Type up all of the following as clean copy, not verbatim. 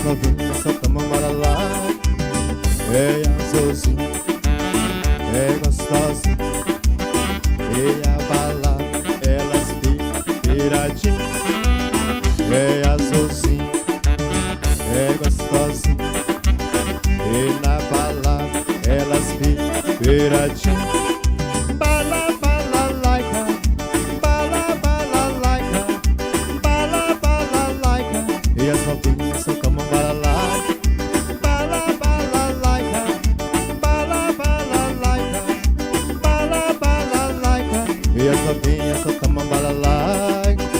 novinhas só tomam balalá. É azulzinho, é gostosinho, e a balada elas ficam viradinhas. É azulzinho, é gostosinho, e na balada elas ficam viradinhas. Bala, bala, laica, bala, bala, laica, bala, bala, laica. E as novinhas só tomam balalá. Bala, bala, laica, bala, bala, laica, bala, bala, laica. E as novinhas só tomam balalá.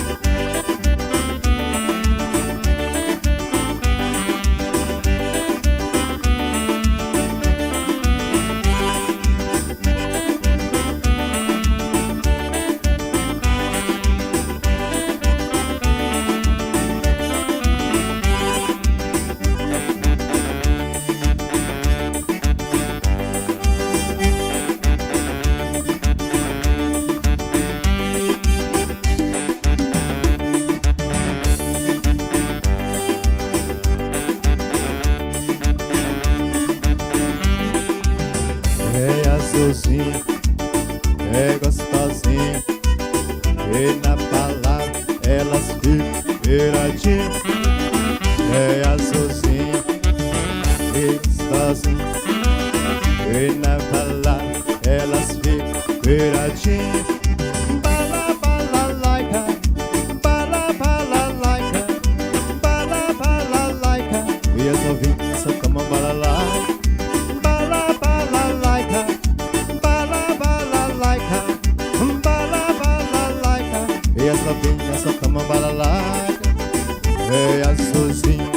É azulzinho, é gostosinho, e na balada elas ficam viradinhas. É azulzinho, é gostosinho, e na balada elas ficam viradinhas. Bala, bala, laica, bala, bala, laica, bala, bala, laica. E as novinhas só tomam balalá. Bala, bala, laica, bala, bala, laica, bala, bala, laica. E as novinhas só tomam balalá. É azulzinho,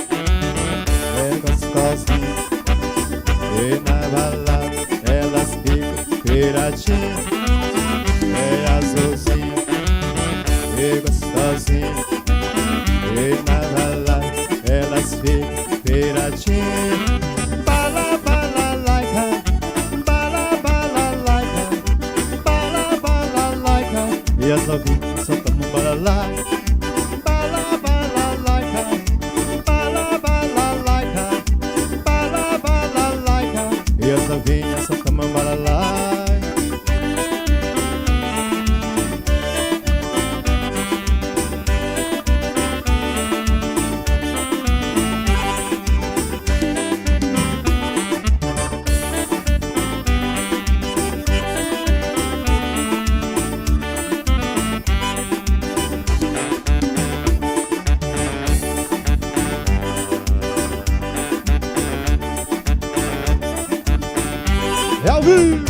é gostosinho, e na balada elas ficam viradinhas. É azulzinho, é gostosinho, e na balada elas ficam viradinhas. Bala, bala, laica, bala, bala, laica, bala, bala, laica. E as novinhas só tomam balalá. Bala, bala, laica, bala, bala, laica, bala, bala, laica. E as novinhas só tomam balalá. É ao vivo!